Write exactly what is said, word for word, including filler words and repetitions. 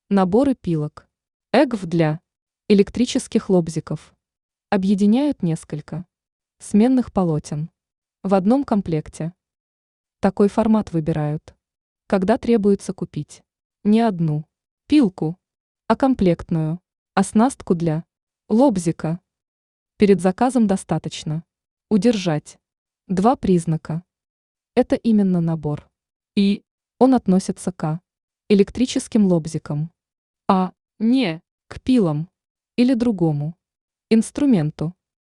Наборы пилок. ЭГВ для электрических лобзиков. Объединяют несколько сменных полотен в одном комплекте. Такой формат выбирают, когда требуется купить не одну пилку, а комплектную оснастку для лобзика. Перед заказом достаточно удержать два признака. Это именно набор. И он относится к электрическим лобзикам, а не к пилам или другому инструменту.